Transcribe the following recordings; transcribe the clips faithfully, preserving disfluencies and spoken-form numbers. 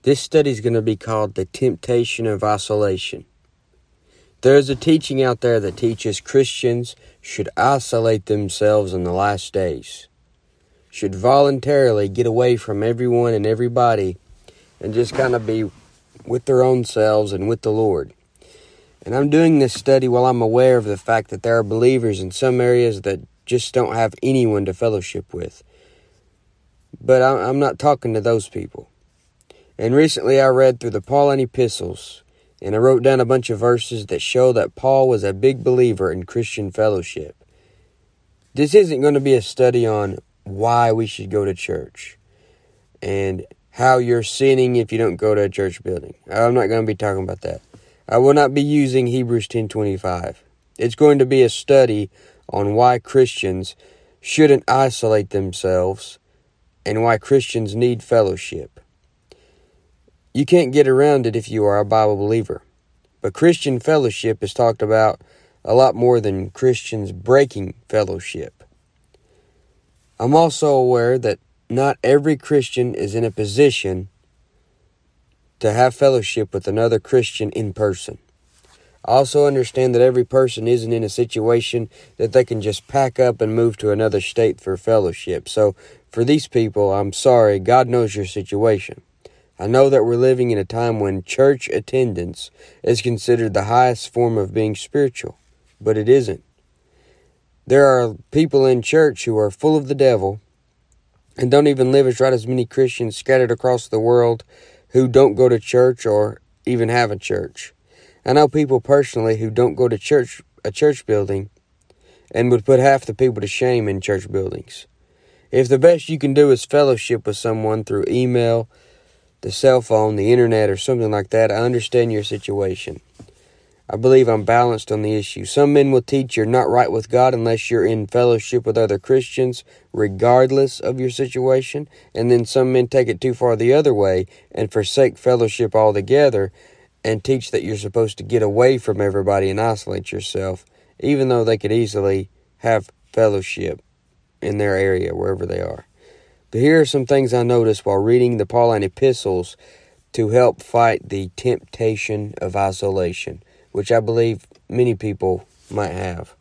This study is going to be called The Temptation of Isolation. There is a teaching out there that teaches Christians should isolate themselves in the last days, should voluntarily get away from everyone and everybody and just kind of be with their own selves and with the Lord. And I'm doing this study while I'm aware of the fact that there are believers in some areas that just don't have anyone to fellowship with. But I'm not talking to those people. And recently I read through the Pauline epistles, and I wrote down a bunch of verses that show that Paul was a big believer in Christian fellowship. This isn't going to be a study on why we should go to church and how you're sinning if you don't go to a church building. I'm not going to be talking about that. I will not be using Hebrews ten twenty-five. It's going to be a study on why Christians shouldn't isolate themselves and why Christians need fellowship. You can't get around it if you are a Bible believer. But Christian fellowship is talked about a lot more than Christians breaking fellowship. I'm also aware that not every Christian is in a position to have fellowship with another Christian in person. I also understand that every person isn't in a situation that they can just pack up and move to another state for fellowship. So for these people, I'm sorry, God knows your situation. I know that we're living in a time when church attendance is considered the highest form of being spiritual, but it isn't. There are people in church who are full of the devil and don't even live as right as many Christians scattered across the world who don't go to church or even have a church. I know people personally who don't go to church, a church building, and would put half the people to shame in church buildings. If the best you can do is fellowship with someone through email, the cell phone, the internet, or something like that, I understand your situation. I believe I'm balanced on the issue. Some men will teach you're not right with God unless you're in fellowship with other Christians, regardless of your situation. And then some men take it too far the other way and forsake fellowship altogether and teach that you're supposed to get away from everybody and isolate yourself, even though they could easily have fellowship in their area, wherever they are. But here are some things I noticed while reading the Pauline epistles to help fight the temptation of isolation, which I believe many people might have.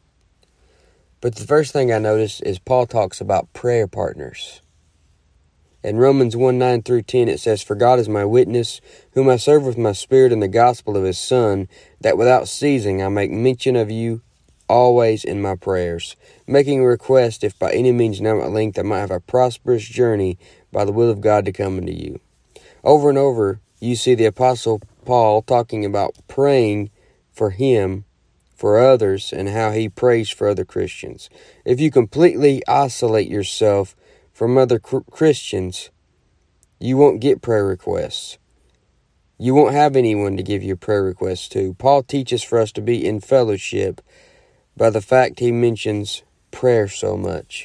But the first thing I noticed is Paul talks about prayer partners. In Romans one, nine through ten, it says, "For God is my witness, whom I serve with my spirit in the gospel of his Son, that without ceasing I make mention of you always in my prayers, making a request, if by any means now at length I might have a prosperous journey by the will of God to come unto you." Over and over, you see the Apostle Paul talking about praying for him, for others, and how he prays for other Christians. If you completely isolate yourself from other cr- Christians, you won't get prayer requests. You won't have anyone to give you prayer requests to. Paul teaches for us to be in fellowship by the fact he mentions prayer so much.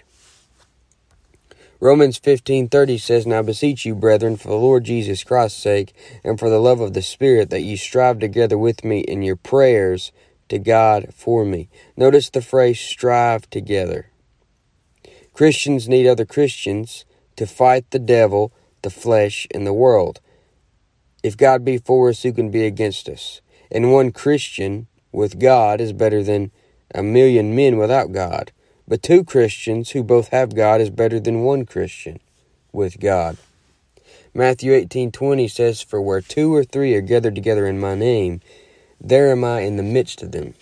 Romans fifteen thirty says, "Now I beseech you, brethren, for the Lord Jesus Christ's sake, and for the love of the Spirit, that ye strive together with me in your prayers to God for me." Notice the phrase, strive together. Christians need other Christians to fight the devil, the flesh, and the world. If God be for us, who can be against us? And one Christian with God is better than a million men without God. But two Christians who both have God is better than one Christian with God. Matthew eighteen twenty says, "For where two or three are gathered together in my name, there am I in the midst of them."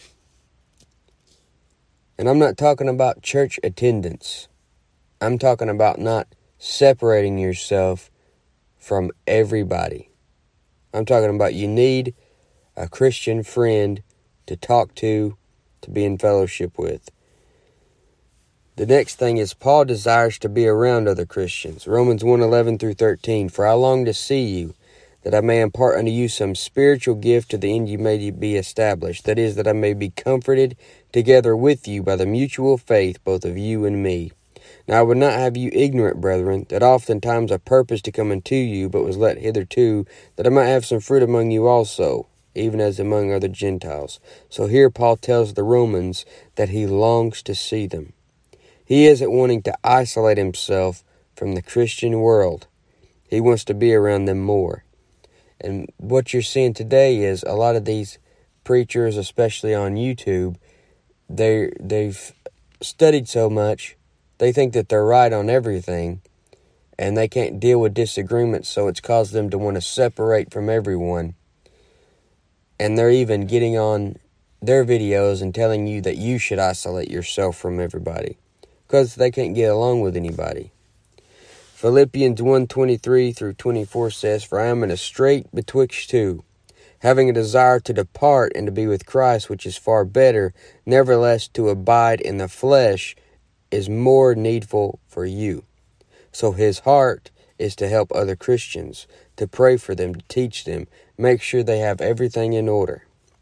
And I'm not talking about church attendance. I'm talking about not separating yourself from everybody. I'm talking about you need a Christian friend to talk to, to be in fellowship with. The next thing is Paul desires to be around other Christians. Romans one, eleven through thirteen, "For I long to see you, that I may impart unto you some spiritual gift to the end you may be established. That is, that I may be comforted together with you by the mutual faith, both of you and me. Now I would not have you ignorant, brethren, that oftentimes I purposed to come unto you, but was let hitherto, that I might have some fruit among you also, even as among other Gentiles." So here Paul tells the Romans that he longs to see them. He isn't wanting to isolate himself from the Christian world. He wants to be around them more. And what you're seeing today is a lot of these preachers, especially on YouTube, they they've studied so much, they think that they're right on everything, and they can't deal with disagreements, so it's caused them to want to separate from everyone. And they're even getting on their videos and telling you that you should isolate yourself from everybody, because they can't get along with anybody. Philippians one twenty-three through twenty-four says, "For I am in a strait betwixt two, having a desire to depart and to be with Christ, which is far better. Nevertheless, to abide in the flesh is more needful for you." So his heart is to help other Christians, to pray for them, to teach them, make sure they have everything in order.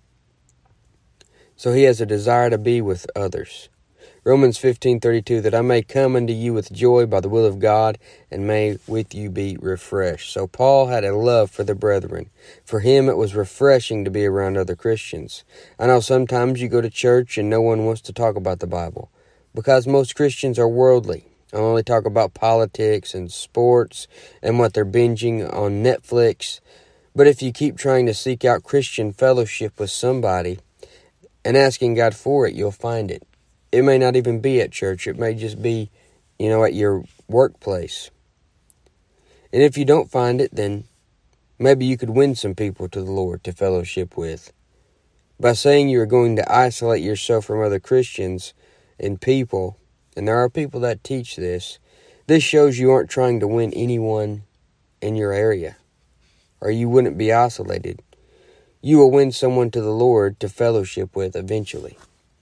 So he has a desire to be with others. Romans fifteen thirty-two, "That I may come unto you with joy by the will of God, and may with you be refreshed." So Paul had a love for the brethren. For him, it was refreshing to be around other Christians. I know sometimes you go to church and no one wants to talk about the Bible, because most Christians are worldly. I only talk about politics and sports and what they're binging on Netflix. But if you keep trying to seek out Christian fellowship with somebody and asking God for it, you'll find it. It may not even be at church. It may just be, you know, at your workplace. And if you don't find it, then maybe you could win some people to the Lord to fellowship with. By saying you're going to isolate yourself from other Christians and people, and there are people that teach this, this shows you aren't trying to win anyone in your area, or you wouldn't be isolated. You will win someone to the Lord to fellowship with eventually.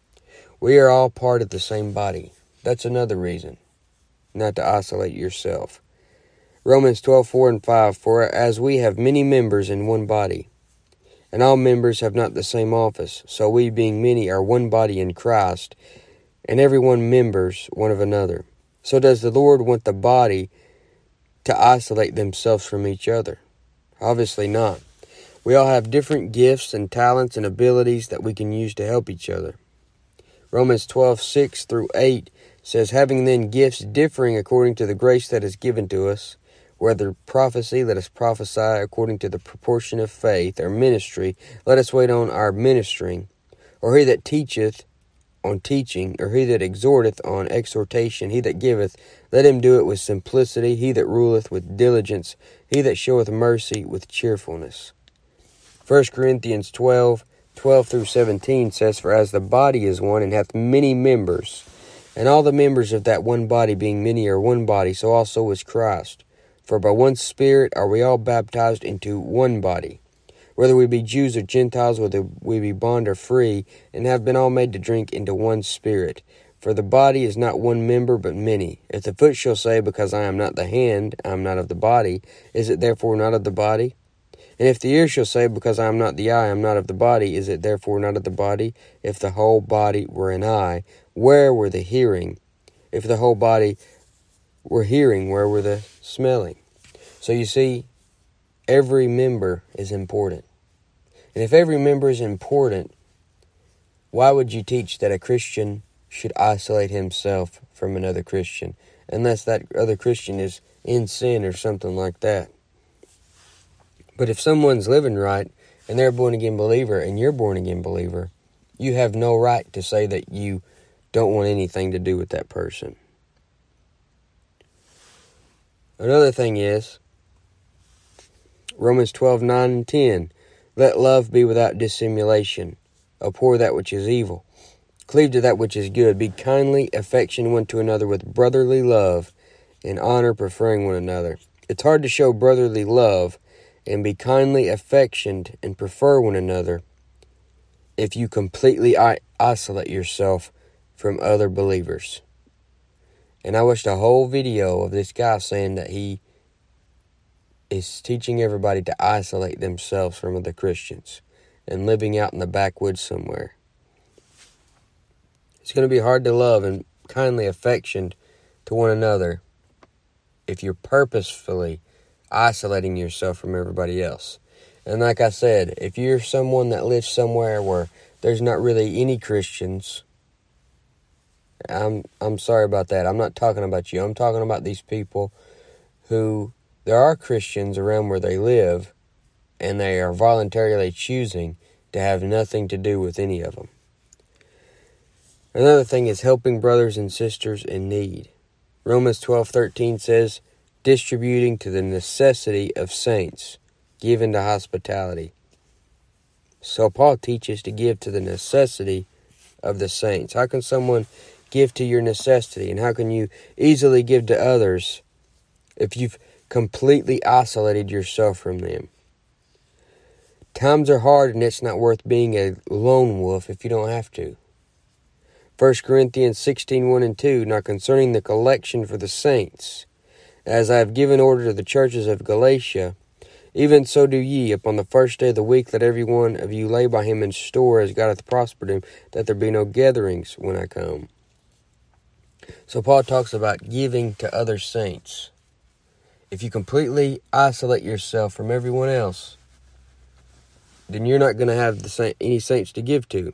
We are all part of the same body. That's another reason not to isolate yourself. Romans twelve four and five, "For as we have many members in one body, and all members have not the same office, so we being many are one body in Christ, and every one members one of another. So does the Lord want the body to isolate themselves from each other? Obviously not. We all have different gifts and talents and abilities that we can use to help each other. Romans twelve six through eight says, "Having then gifts differing according to the grace that is given to us, whether prophecy, let us prophesy according to the proportion of faith, or ministry, let us wait on our ministering, or he that teacheth on teaching, or he that exhorteth on exhortation, he that giveth, let him do it with simplicity, he that ruleth with diligence, he that showeth mercy with cheerfulness." First Corinthians twelve twelve through seventeen says, "For as the body is one, and hath many members, and all the members of that one body being many are one body, so also is Christ. For by one Spirit are we all baptized into one body, whether we be Jews or Gentiles, whether we be bond or free, and have been all made to drink into one Spirit. For the body is not one member, but many. If the foot shall say, Because I am not the hand, I am not of the body, is it therefore not of the body? And if the ear shall say, Because I am not the eye, I am not of the body, is it therefore not of the body? If the whole body were an eye, where were the hearing? If the whole body were hearing, where were the smelling?" So you see, every member is important. And if every member is important, why would you teach that a Christian should isolate himself from another Christian, unless that other Christian is in sin or something like that? But if someone's living right, and they're a born-again believer, and you're a born-again believer, you have no right to say that you don't want anything to do with that person. Another thing is, Romans twelve nine and ten, "Let love be without dissimulation. Abhor that which is evil. Cleave to that which is good. Be kindly affectioned one to another with brotherly love, in honor preferring one another." It's hard to show brotherly love and be kindly affectioned and prefer one another if you completely I- isolate yourself from other believers. And I watched a whole video of this guy saying that he is teaching everybody to isolate themselves from other Christians and living out in the backwoods somewhere. It's going to be hard to love and kindly affectioned to one another if you're purposefully isolating yourself from everybody else. And like I said, if you're someone that lives somewhere where there's not really any Christians, I'm I'm sorry about that. I'm not talking about you. I'm talking about these people who, there are Christians around where they live, and they are voluntarily choosing to have nothing to do with any of them. Another thing is helping brothers and sisters in need. Romans twelve thirteen says, distributing to the necessity of saints, given to hospitality. So Paul teaches to give to the necessity of the saints. How can someone give to your necessity? And how can you easily give to others if you've completely isolated yourself from them? Times are hard, and it's not worth being a lone wolf if you don't have to. First Corinthians sixteen, one and two, now concerning the collection for the saints, as I have given order to the churches of Galatia, even so do ye, upon the first day of the week, let every one of you lay by him in store, as God hath prospered him, that there be no gatherings when I come. So Paul talks about giving to other saints. If you completely isolate yourself from everyone else, then you're not going to have the saint, any saints to give to.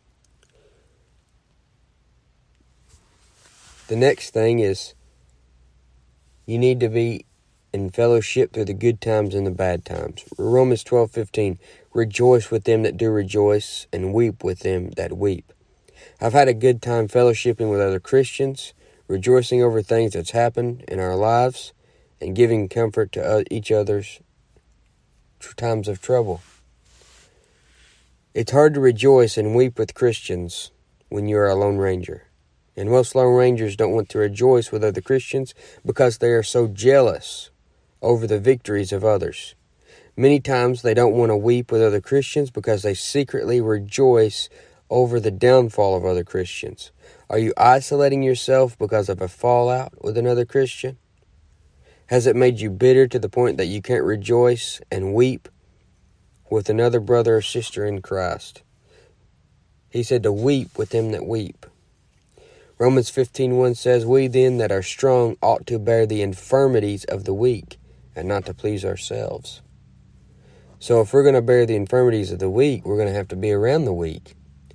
The next thing is you need to be in fellowship through the good times and the bad times. Romans twelve fifteen, rejoice with them that do rejoice, and weep with them that weep. I've had a good time fellowshipping with other Christians, rejoicing over things that's happened in our lives, and giving comfort to each other's times of trouble. It's hard to rejoice and weep with Christians when you're a lone ranger. And most Lone Rangers don't want to rejoice with other Christians because they are so jealous over the victories of others. Many times they don't want to weep with other Christians because they secretly rejoice over the downfall of other Christians. Are you isolating yourself because of a fallout with another Christian? Has it made you bitter to the point that you can't rejoice and weep with another brother or sister in Christ? He said to weep with them that weep. Romans fifteen one says, we then that are strong ought to bear the infirmities of the weak, and not to please ourselves. So if we're going to bear the infirmities of the weak, we're going to have to be around the weak.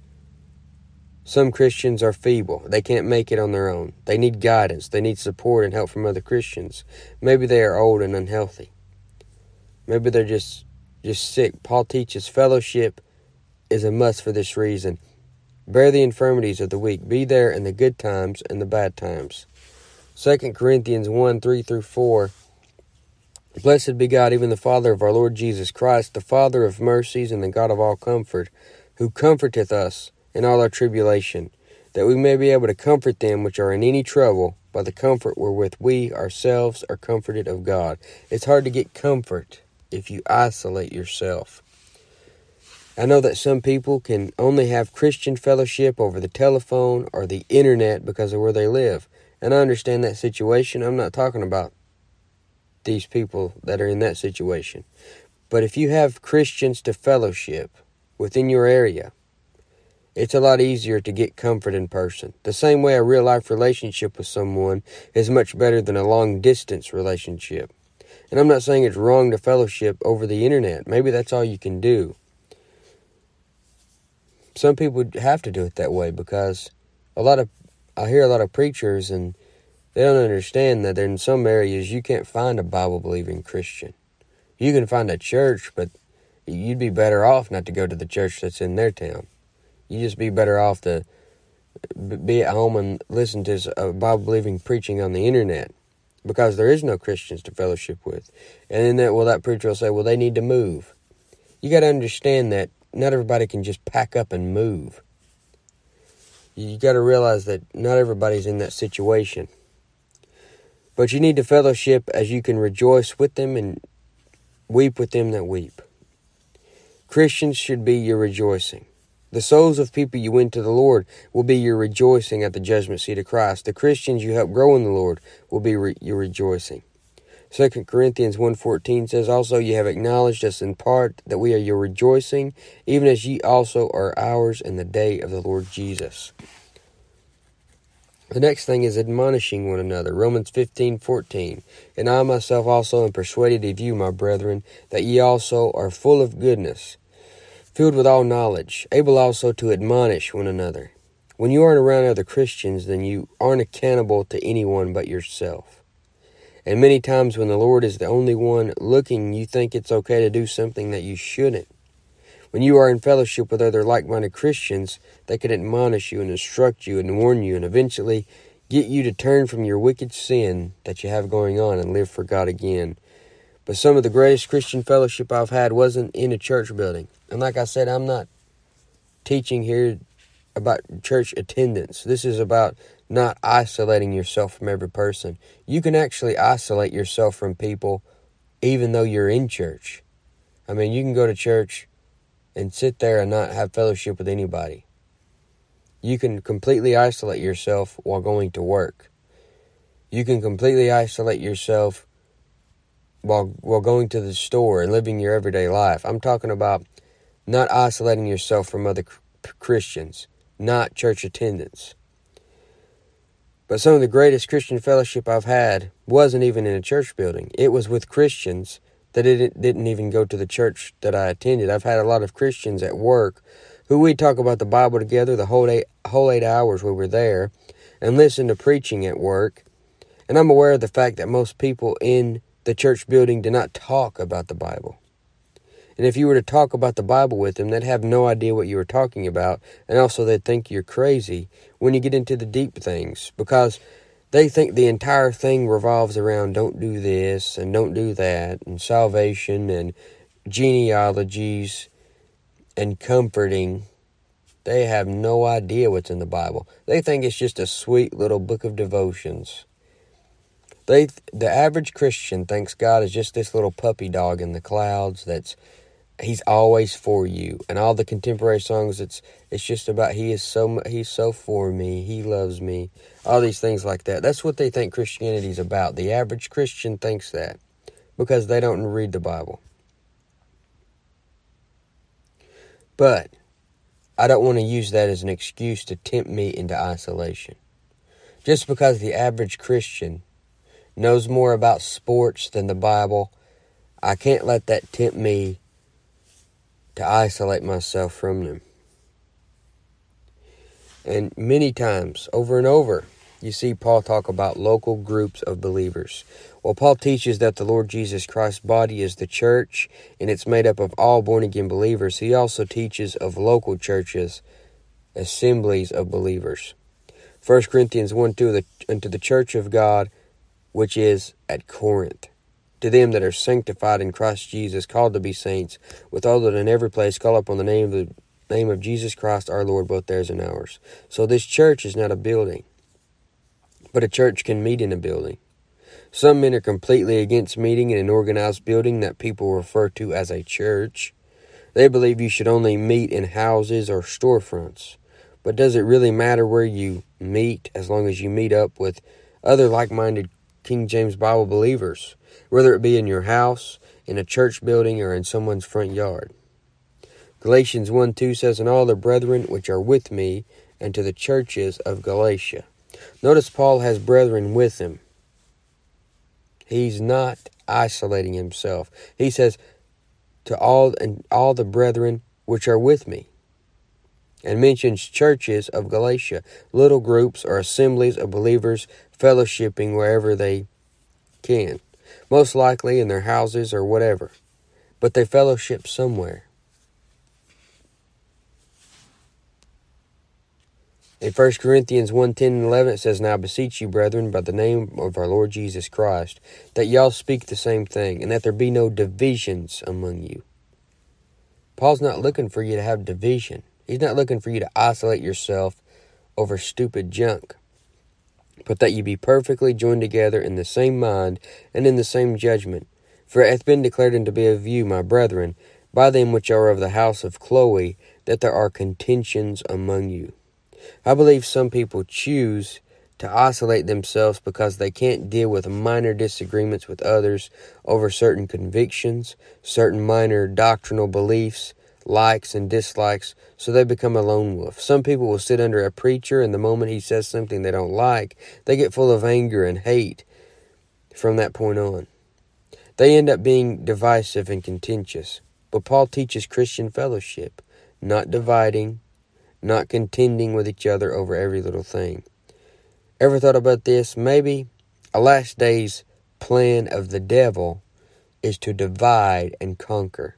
Some Christians are feeble. They can't make it on their own. They need guidance. They need support and help from other Christians. Maybe they are old and unhealthy. Maybe they're just, just sick. Paul teaches fellowship is a must for this reason. Bear the infirmities of the weak. Be there in the good times and the bad times. Second Corinthians one, three through four. Blessed be God, even the Father of our Lord Jesus Christ, the Father of mercies and the God of all comfort, who comforteth us in all our tribulation, that we may be able to comfort them which are in any trouble by the comfort wherewith we ourselves are comforted of God. It's hard to get comfort if you isolate yourself. I know that some people can only have Christian fellowship over the telephone or the internet because of where they live. And I understand that situation. I'm not talking about these people that are in that situation. But if you have Christians to fellowship within your area, it's a lot easier to get comfort in person. The same way a real-life relationship with someone is much better than a long-distance relationship. And I'm not saying it's wrong to fellowship over the internet. Maybe that's all you can do. Some people have to do it that way because a lot of I hear a lot of preachers and they don't understand that in some areas you can't find a Bible-believing Christian. You can find a church, but you'd be better off not to go to the church that's in their town. You'd just be better off to be at home and listen to a Bible-believing preaching on the internet because there is no Christians to fellowship with. And then that, well, that preacher will say, well, they need to move. You got to understand that not everybody can just pack up and move. You got to realize that not everybody's in that situation. But you need to fellowship as you can rejoice with them and weep with them that weep. Christians should be your rejoicing. The souls of people you win to the Lord will be your rejoicing at the judgment seat of Christ. The Christians you help grow in the Lord will be re- your rejoicing. Second Corinthians one fourteen says, also ye have acknowledged us in part that we are your rejoicing, even as ye also are ours in the day of the Lord Jesus. The next thing is admonishing one another. Romans fifteen fourteen. And I myself also am persuaded of you, my brethren, that ye also are full of goodness, filled with all knowledge, able also to admonish one another. When you aren't around other Christians, then you aren't accountable to anyone but yourself. And many times when the Lord is the only one looking, you think it's okay to do something that you shouldn't. When you are in fellowship with other like-minded Christians, they can admonish you and instruct you and warn you and eventually get you to turn from your wicked sin that you have going on and live for God again. But some of the greatest Christian fellowship I've had wasn't in a church building. And like I said, I'm not teaching here about church attendance. This is about not isolating yourself from every person. You can actually isolate yourself from people even though you're in church. I mean, you can go to church and sit there and not have fellowship with anybody. You can completely isolate yourself while going to work. You can completely isolate yourself while while going to the store and living your everyday life. I'm talking about not isolating yourself from other Christians, not church attendance. But some of the greatest Christian fellowship I've had wasn't even in a church building. It was with Christians that didn't, didn't even go to the church that I attended. I've had a lot of Christians at work who we talk about the Bible together the whole eight, whole eight hours we were there and listen to preaching at work. And I'm aware of the fact that most people in the church building do not talk about the Bible. And if you were to talk about the Bible with them, they'd have no idea what you were talking about. And also they'd think you're crazy when you get into the deep things. Because they think the entire thing revolves around don't do this and don't do that. And salvation and genealogies and comforting. They have no idea what's in the Bible. They think it's just a sweet little book of devotions. They, the average Christian thinks God is just this little puppy dog in the clouds that's He's always for you. And all the contemporary songs, it's it's just about he is so he's so for me, he loves me. All these things like that. That's what they think Christianity is about. The average Christian thinks that because they don't read the Bible. But I don't want to use that as an excuse to tempt me into isolation. Just because the average Christian knows more about sports than the Bible, I can't let that tempt me to isolate myself from them. And many times, over and over, you see Paul talk about local groups of believers. Well, Paul teaches that the Lord Jesus Christ's body is the church, and it's made up of all born-again believers. He also teaches of local churches, assemblies of believers. First Corinthians one two, unto the church of God, which is at Corinth, to them that are sanctified in Christ Jesus, called to be saints, with all that in every place call upon the name of the name of Jesus Christ our Lord, both theirs and ours. So this church is not a building, but a church can meet in a building. Some men are completely against meeting in an organized building that people refer to as a church. They believe you should only meet in houses or storefronts. But does it really matter where you meet as long as you meet up with other like-minded King James Bible believers, whether it be in your house, in a church building, or in someone's front yard? Galatians one two says, and all the brethren which are with me, and to the churches of Galatia. Notice Paul has brethren with him. He's not isolating himself. He says, to all and all the brethren which are with me, and mentions churches of Galatia, little groups or assemblies of believers fellowshipping wherever they can, most likely in their houses or whatever, but they fellowship somewhere. In First Corinthians one ten and eleven, it says, now I beseech you, brethren, by the name of our Lord Jesus Christ, that y'all speak the same thing, and that there be no divisions among you. Paul's not looking for you to have division. He's not looking for you to isolate yourself over stupid junk, but that you be perfectly joined together in the same mind and in the same judgment. For it hath been declared unto me of you, my brethren, by them which are of the house of Chloe, that there are contentions among you. I believe some people choose to isolate themselves because they can't deal with minor disagreements with others over certain convictions, certain minor doctrinal beliefs, likes and dislikes, so they become a lone wolf. Some people will sit under a preacher, and the moment he says something they don't like, they get full of anger and hate from that point on. They end up being divisive and contentious. But Paul teaches Christian fellowship, not dividing, not contending with each other over every little thing. Ever thought about this? Maybe a last days plan of the devil is to divide and conquer.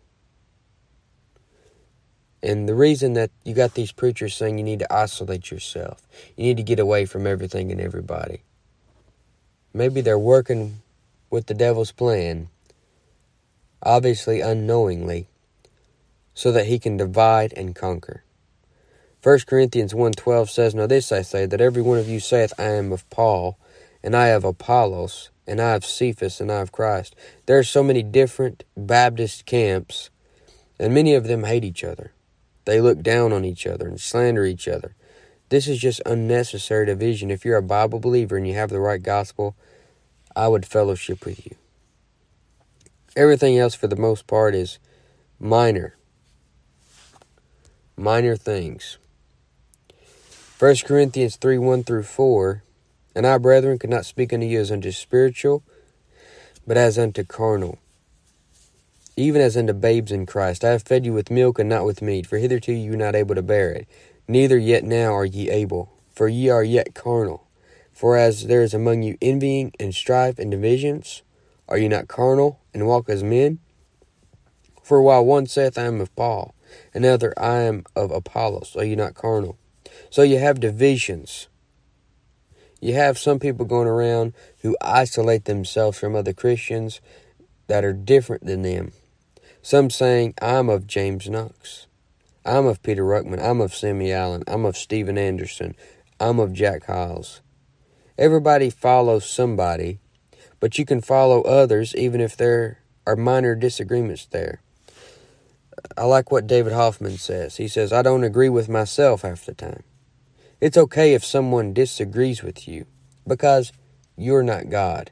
And the reason that you got these preachers saying you need to isolate yourself, you need to get away from everything and everybody. Maybe they're working with the devil's plan, obviously unknowingly, so that he can divide and conquer. First Corinthians one twelve says, "Now this I say, that every one of you saith, I am of Paul, and I of Apollos, and I of Cephas, and I of Christ." There are so many different Baptist camps, and many of them hate each other. They look down on each other and slander each other. This is just unnecessary division. If you're a Bible believer and you have the right gospel, I would fellowship with you. Everything else, for the most part, is minor. Minor things. First Corinthians three, one through four, "And I, brethren, could not speak unto you as unto spiritual, but as unto carnal, even as unto babes in Christ. I have fed you with milk and not with meat, for hitherto you were not able to bear it. Neither yet now are ye able, for ye are yet carnal. For as there is among you envying and strife and divisions, are ye not carnal, and walk as men? For while one saith, I am of Paul, and another, I am of Apollos, are ye not carnal?" So you have divisions. You have some people going around who isolate themselves from other Christians that are different than them. Some saying, I'm of James Knox. I'm of Peter Ruckman. I'm of Sammy Allen. I'm of Steven Anderson. I'm of Jack Hyles. Everybody follows somebody, but you can follow others even if there are minor disagreements there. I like what David Hoffman says. He says, "I don't agree with myself half the time." It's okay if someone disagrees with you, because you're not God,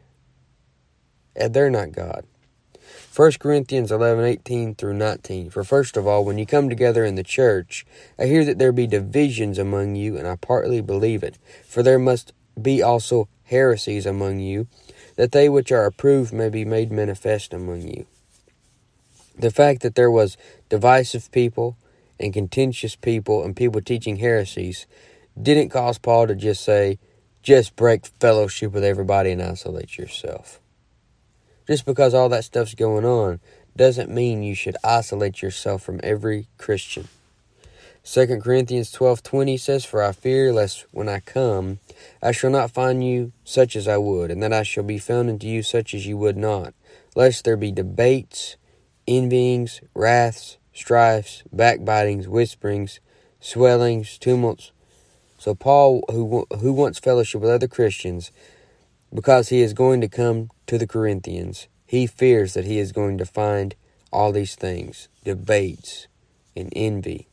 and they're not God. First Corinthians eleven, eighteen through nineteen. "For first of all, when you come together in the church, I hear that there be divisions among you, and I partly believe it. For there must be also heresies among you, that they which are approved may be made manifest among you." The fact that there was divisive people and contentious people and people teaching heresies didn't cause Paul to just say, just break fellowship with everybody and isolate yourself. Just because all that stuff's going on doesn't mean you should isolate yourself from every Christian. Second Corinthians twelve twenty says, "For I fear lest when I come, I shall not find you such as I would, and that I shall be found unto you such as you would not, lest there be debates, envyings, wraths, strifes, backbitings, whisperings, swellings, tumults." So Paul, who who wants fellowship with other Christians, because he is going to come to the Corinthians, he fears that he is going to find all these things, debates and envy.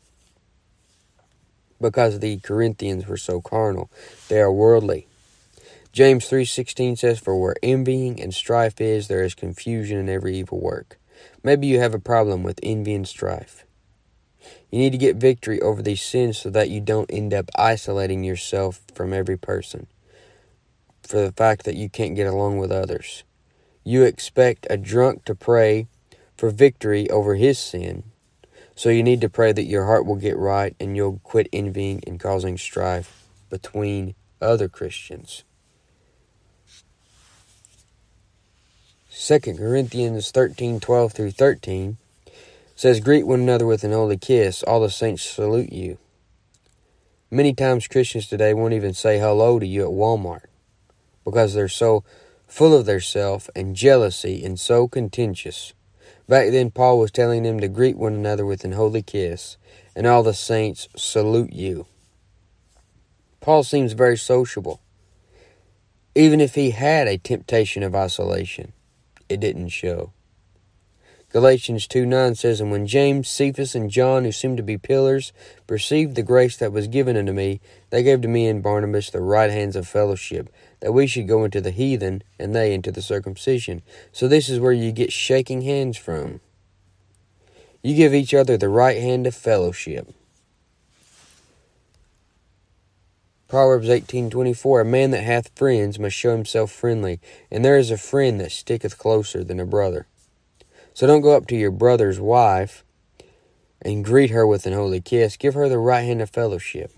Because the Corinthians were so carnal, they are worldly. James three sixteen says, "For where envying and strife is, there is confusion in every evil work." Maybe you have a problem with envy and strife. You need to get victory over these sins so that you don't end up isolating yourself from every person for the fact that you can't get along with others. You expect a drunk to pray for victory over his sin, so you need to pray that your heart will get right and you'll quit envying and causing strife between other Christians. Second Corinthians thirteen, twelve through thirteen says, "Greet one another with an holy kiss. All the saints salute you." Many times Christians today won't even say hello to you at Walmart because they're so full of theirself and jealousy and so contentious. Back then, Paul was telling them to greet one another with an holy kiss, and all the saints salute you. Paul seems very sociable. Even if he had a temptation of isolation, it didn't show. Galatians two nine says, "And when James, Cephas, and John, who seemed to be pillars, perceived the grace that was given unto me, they gave to me and Barnabas the right hands of fellowship, that we should go into the heathen, and they into the circumcision." So this is where you get shaking hands from. You give each other the right hand of fellowship. Proverbs eighteen twenty-four, "A man that hath friends must show himself friendly, and there is a friend that sticketh closer than a brother." So don't go up to your brother's wife and greet her with an holy kiss. Give her the right hand of fellowship.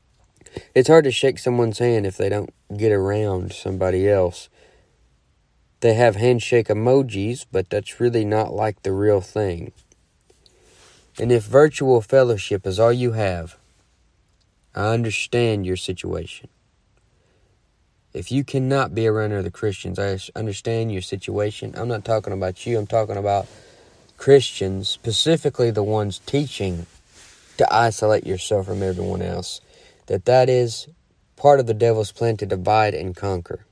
It's hard to shake someone's hand if they don't get around somebody else. They have handshake emojis, but that's really not like the real thing. And if virtual fellowship is all you have, I understand your situation. If you cannot be around other Christians, I understand your situation. I'm not talking about you. I'm talking about Christians, specifically the ones teaching to isolate yourself from everyone else. That that is part of the devil's plan to divide and conquer.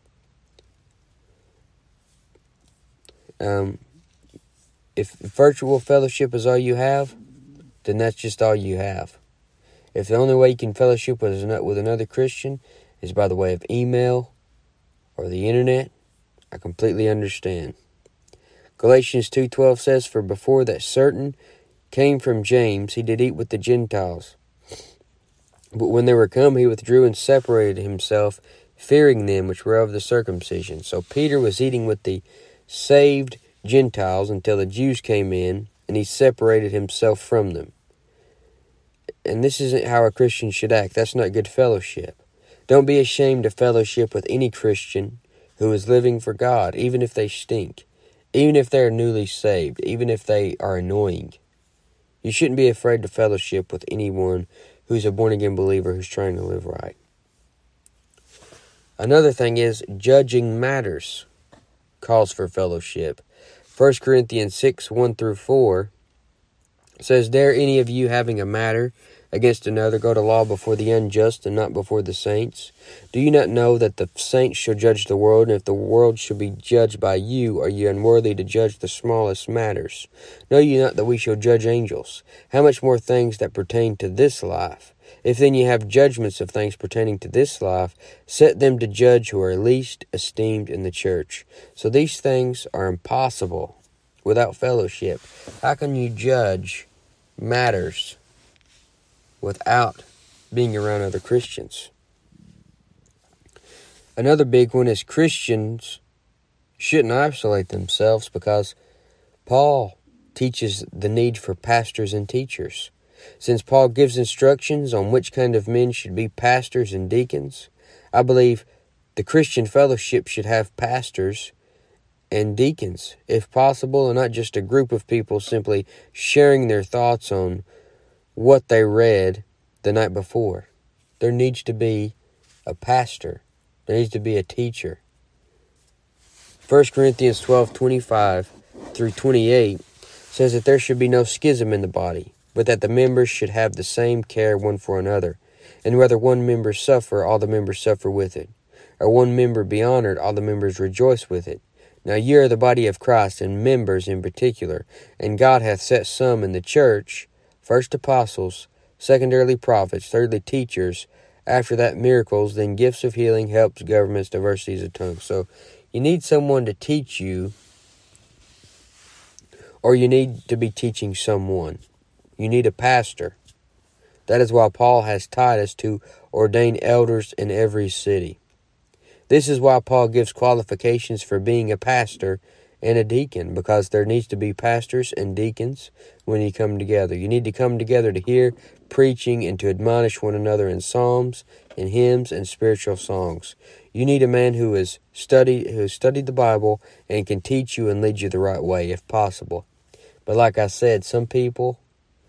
Um, if virtual fellowship is all you have, then that's just all you have. If the only way you can fellowship with, with another Christian is by the way of email or the internet, I completely understand. Galatians two twelve says, "For before that certain came from James, he did eat with the Gentiles. But when they were come, he withdrew and separated himself, fearing them which were of the circumcision." So Peter was eating with the saved Gentiles until the Jews came in, and he separated himself from them. And this isn't how a Christian should act. That's not good fellowship. Don't be ashamed to fellowship with any Christian who is living for God, even if they stink, even if they're newly saved, even if they are annoying. You shouldn't be afraid to fellowship with anyone who's a born-again believer who's trying to live right. Another thing is, judging matters calls for fellowship. First Corinthians six, one through four says, "Dare any of you having a matter against another go to law before the unjust and not before the saints? Do you not know that the saints shall judge the world? And if the world shall be judged by you, are you unworthy to judge the smallest matters? Know ye not that we shall judge angels? How much more things that pertain to this life? If then ye have judgments of things pertaining to this life, set them to judge who are least esteemed in the church." So these things are impossible without fellowship. How can you judge matters without being around other Christians? Another big one is Christians shouldn't isolate themselves, because Paul teaches the need for pastors and teachers. Since Paul gives instructions on which kind of men should be pastors and deacons, I believe the Christian fellowship should have pastors and deacons, if possible, and not just a group of people simply sharing their thoughts on what they read the night before. There needs to be a pastor. There needs to be a teacher. First Corinthians twelve, twenty-five through twenty-eight says that there should be no schism in the body, but that the members should have the same care one for another. And whether one member suffer, all the members suffer with it. Or one member be honored, all the members rejoice with it. Now ye are the body of Christ, and members in particular. And God hath set some in the church, first apostles, secondarily prophets, thirdly teachers, after that miracles, then gifts of healing, helps, governments, diversities of tongues. So you need someone to teach you, or you need to be teaching someone. You need a pastor. That is why Paul has Titus to ordain elders in every city. This is why Paul gives qualifications for being a pastor and a deacon, because there needs to be pastors and deacons when you come together. You need to come together to hear preaching and to admonish one another in psalms and hymns and spiritual songs. You need a man who has studied who has studied the Bible and can teach you and lead you the right way if possible. But like I said, some people,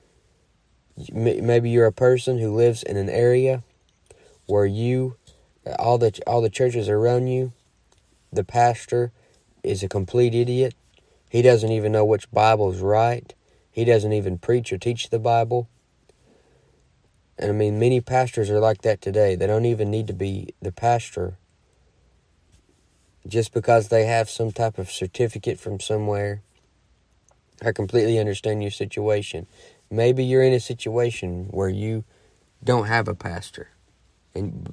maybe you're a person who lives in an area where you, all the all the churches around you, the pastor is a complete idiot. He doesn't even know which Bible is right. He doesn't even preach or teach the Bible. And I mean, many pastors are like that today. They don't even need to be the pastor just because they have some type of certificate from somewhere. I completely understand your situation. Maybe you're in a situation where you don't have a pastor. And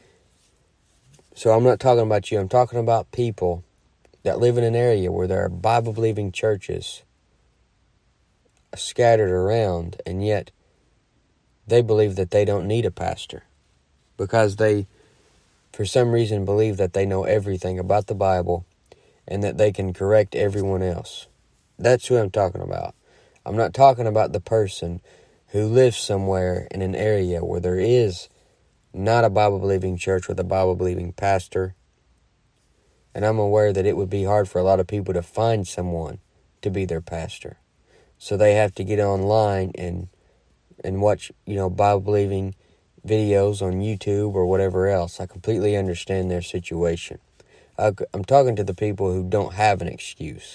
so I'm not talking about you. I'm talking about people that live in an area where there are Bible-believing churches scattered around, and yet they believe that they don't need a pastor because they, for some reason, believe that they know everything about the Bible and that they can correct everyone else. That's who I'm talking about. I'm not talking about the person who lives somewhere in an area where there is not a Bible-believing church with a Bible-believing pastor And I'm aware that it would be hard for a lot of people to find someone to be their pastor. So they have to get online and and watch, you know, Bible-believing videos on YouTube or whatever else. I completely understand their situation. I, I'm talking to the people who don't have an excuse.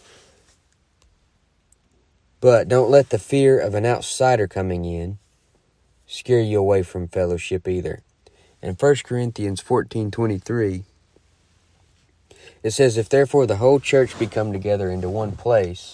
But don't let the fear of an outsider coming in scare you away from fellowship either. In First Corinthians fourteen twenty-three, it says, "If therefore the whole church be come together into one place,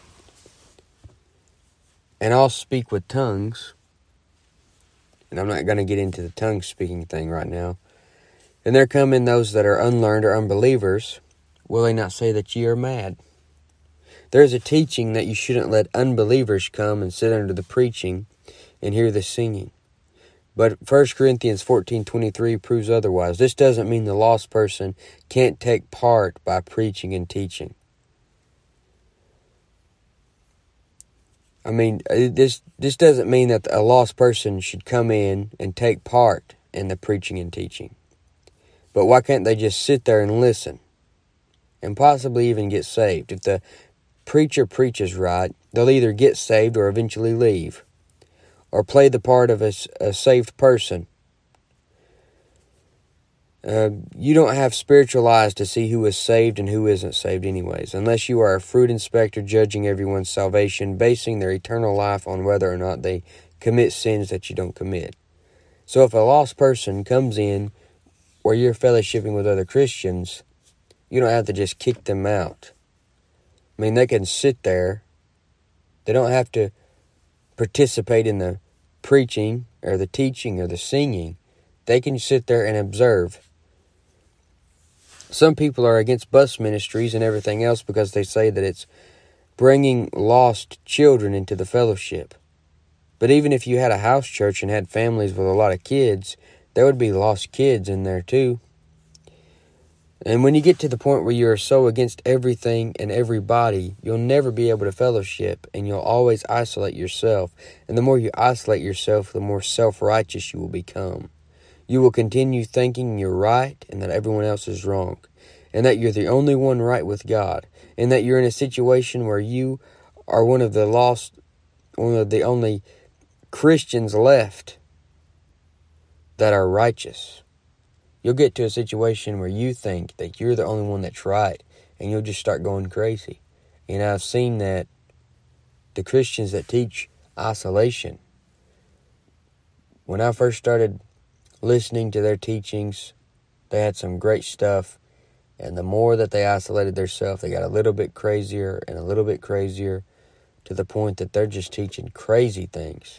and all speak with tongues," and I'm not going to get into the tongue speaking thing right now, "and there come in those that are unlearned or unbelievers, will they not say that ye are mad?" There is a teaching that you shouldn't let unbelievers come and sit under the preaching and hear the singing. But First Corinthians fourteen twenty-three proves otherwise. This doesn't mean the lost person can't take part by preaching and teaching. I mean, this this doesn't mean that a lost person should come in and take part in the preaching and teaching. But why can't they just sit there and listen and possibly even get saved? If the preacher preaches right, they'll either get saved or eventually leave, or play the part of a, a saved person. Uh, you don't have spiritual eyes to see who is saved and who isn't saved anyways, unless you are a fruit inspector judging everyone's salvation, basing their eternal life on whether or not they commit sins that you don't commit. So if a lost person comes in where you're fellowshipping with other Christians, you don't have to just kick them out. I mean, they can sit there. They don't have to participate in the preaching or the teaching or the singing. They can sit there and observe. Some people are against bus ministries and everything else because they say that it's bringing lost children into the fellowship. But even if you had a house church and had families with a lot of kids, there would be lost kids in there too. And when you get to the point where you're so against everything and everybody, you'll never be able to fellowship, and you'll always isolate yourself. And the more you isolate yourself, the more self-righteous you will become. You will continue thinking you're right and that everyone else is wrong, and that you're the only one right with God, and that you're in a situation where you are one of the lost, one of the only Christians left that are righteous. You'll get to a situation where you think that you're the only one that's right, and you'll just start going crazy. And I've seen that the Christians that teach isolation, when I first started listening to their teachings, they had some great stuff, and the more that they isolated themselves, they got a little bit crazier and a little bit crazier, to the point that they're just teaching crazy things.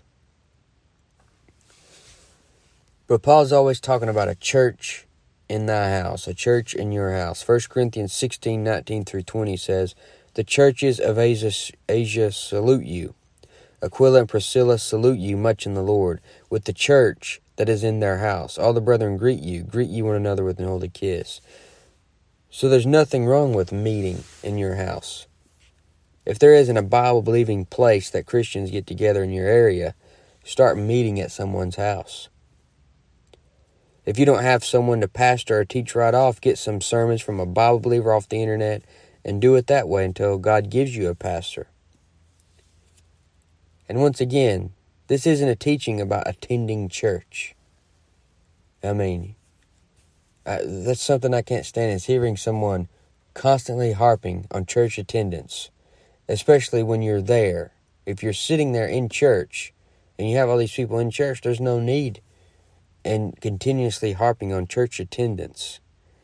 But Paul's always talking about a church in thy house, a church in your house. First Corinthians sixteen, nineteen through twenty says, "The churches of Asia, Asia salute you. Aquila and Priscilla salute you much in the Lord, with the church that is in their house. All the brethren greet you. Greet you one another with an holy kiss." So there's nothing wrong with meeting in your house. If there isn't a Bible-believing place that Christians get together in your area, start meeting at someone's house. If you don't have someone to pastor or teach right off, get some sermons from a Bible believer off the internet and do it that way until God gives you a pastor. And once again, this isn't a teaching about attending church. I mean, I, that's something I can't stand, is hearing someone constantly harping on church attendance, especially when you're there. If you're sitting there in church and you have all these people in church, there's no need and continuously harping on church attendance.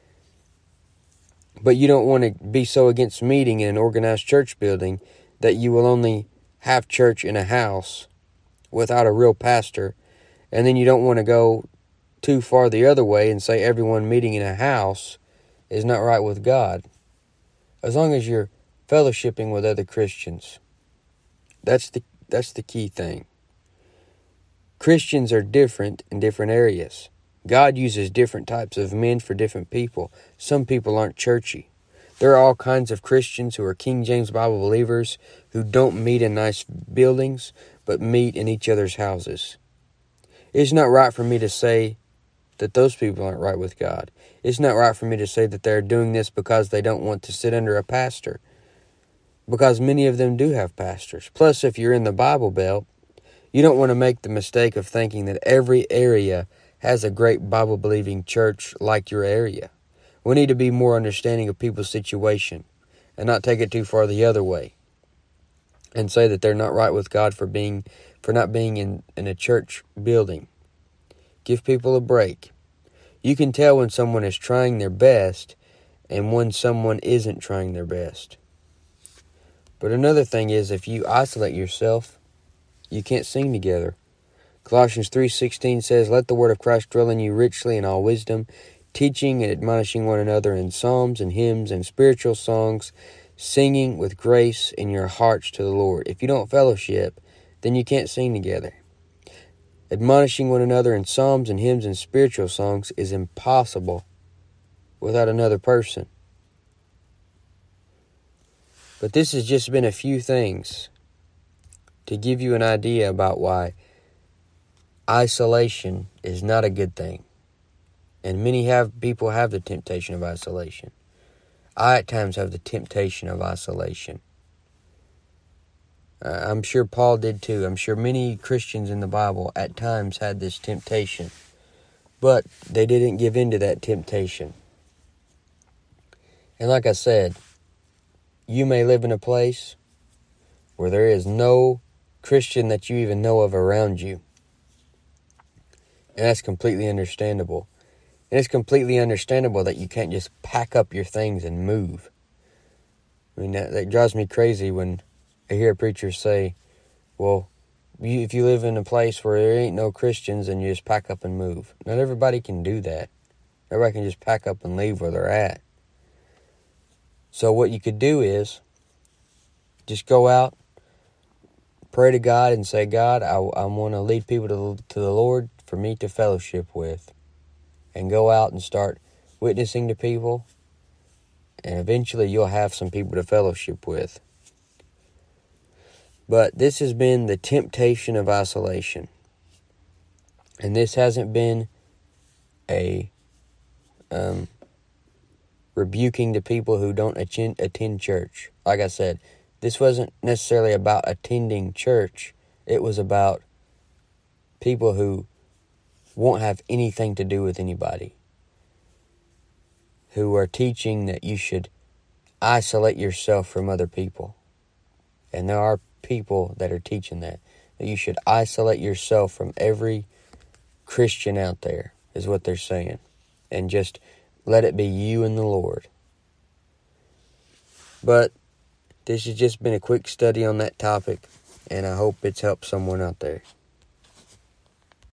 But you don't want to be so against meeting in an organized church building that you will only have church in a house without a real pastor, and then you don't want to go too far the other way and say everyone meeting in a house is not right with God. As long as you're fellowshipping with other Christians, that's the that's the key thing. Christians are different in different areas. God uses different types of men for different people. Some people aren't churchy. There are all kinds of Christians who are King James Bible believers who don't meet in nice buildings, but meet in each other's houses. It's not right for me to say that those people aren't right with God. It's not right for me to say that they're doing this because they don't want to sit under a pastor, because many of them do have pastors. Plus, if you're in the Bible Belt, you don't want to make the mistake of thinking that every area has a great Bible-believing church like your area. We need to be more understanding of people's situation and not take it too far the other way and say that they're not right with God for being for not being in, in a church building. Give people a break. You can tell when someone is trying their best and when someone isn't trying their best. But another thing is, if you isolate yourself, you can't sing together. Colossians three sixteen says, "Let the word of Christ dwell in you richly in all wisdom, teaching and admonishing one another in psalms and hymns and spiritual songs, singing with grace in your hearts to the Lord." If you don't fellowship, then you can't sing together. Admonishing one another in psalms and hymns and spiritual songs is impossible without another person. But this has just been a few things to give you an idea about why isolation is not a good thing. And many have people have the temptation of isolation. I at times have the temptation of isolation. Uh, I'm sure Paul did too. I'm sure many Christians in the Bible at times had this temptation. But they didn't give in to that temptation. And like I said, you may live in a place where there is no Christian that you even know of around you. And that's completely understandable. And it's completely understandable that you can't just pack up your things and move. I mean, that, that drives me crazy when I hear preachers say, well, you, if you live in a place where there ain't no Christians, then you just pack up and move. Not everybody can do that. Everybody can just pack up and leave where they're at. So what you could do is just go out, pray to God and say, God, I, I want to lead people to, to the Lord for me to fellowship with. And go out and start witnessing to people. And eventually you'll have some people to fellowship with. But this has been the temptation of isolation. And this hasn't been a um, rebuking to people who don't attend, attend church. Like I said, this wasn't necessarily about attending church. It was about people who won't have anything to do with anybody, who are teaching that you should isolate yourself from other people. And there are people that are teaching that, that you should isolate yourself from every Christian out there, is what they're saying. And just let it be you and the Lord. But this has just been a quick study on that topic, and I hope it's helped someone out there.